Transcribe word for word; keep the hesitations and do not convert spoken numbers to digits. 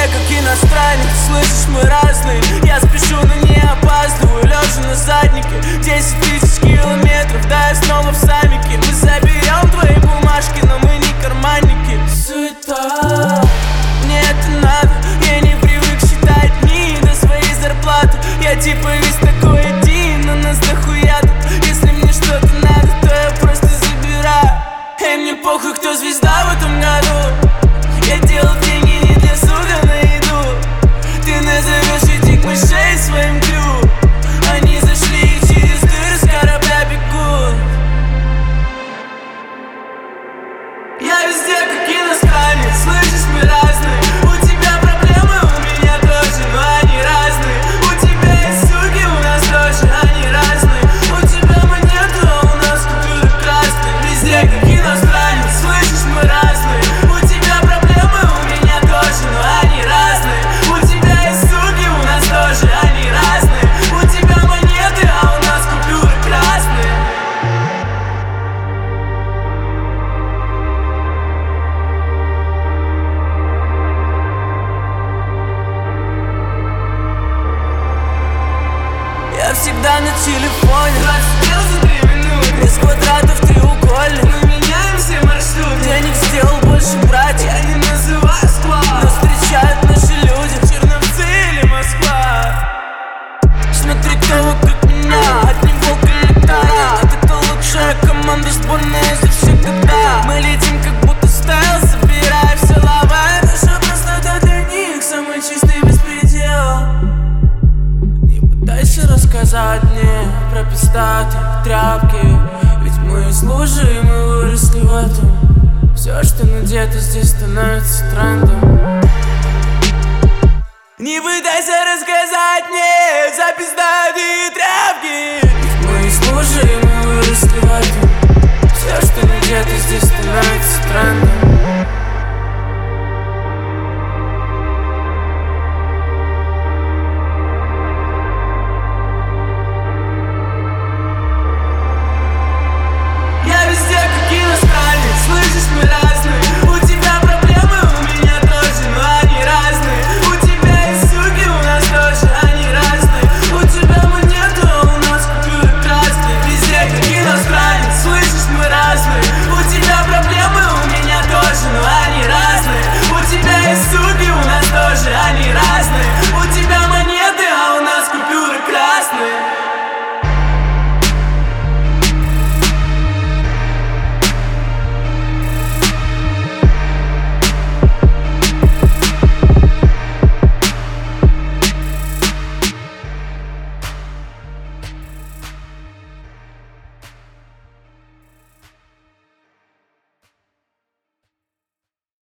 как иностранец, слышишь, мы разные. Я спешу, но не опаздываю, лежа на заднике. Десять тысяч километров, да я снова в самике. Мы заберем твои бумажки, но мы не карманники. Суета, мне это надо, я не привык считать дни до своей зарплаты. Я типа весь такой один, но нас дохуя тут. Если мне что-то надо, то я просто забираю. Эй, мне похуй, кто звезда в этом году. Я делал деньги не для сука на еду. Ты назовешь этих мышей своим крю. Они зашли и через дыры с корабля бегут. Я везде как иностранец, слышишь, мы разные. У тебя проблемы, у меня тоже, но они разные. У тебя есть суки, у нас тоже, они разные. У тебя монеты, а у нас купюры красные. Везде как иностранец, слышишь, мы разные. У тебя проблемы, у меня тоже, но они разные. У тебя есть суки, у нас тоже, они разные. У тебя монеты, а у нас купюры красные. Я всегда на телефоне, расстрел за три минуты. Без квадратов треугольник, мы меняем все маршруты. Денег сделал больше, братья, я не называю склад. Нас встречают наши люди, Черновцы или Москва. Смотри, кто вокруг меня, одни волк и летара. Это лучшая команда, сборная за все года. Мы летим, как будто стайл, собирая все лава. Это же просто для них самый чистый беспредел. Дальше рассказать мне про пиздатые тряпки. Ведь мы из лужи, и мы выросли в этом. Все, что надето здесь, становится трендом. Не пытайся рассказать мне за пиздатые тряпки. Ведь мы из лужи, и мы выросли в этом. Все, что надето здесь, становится трендом.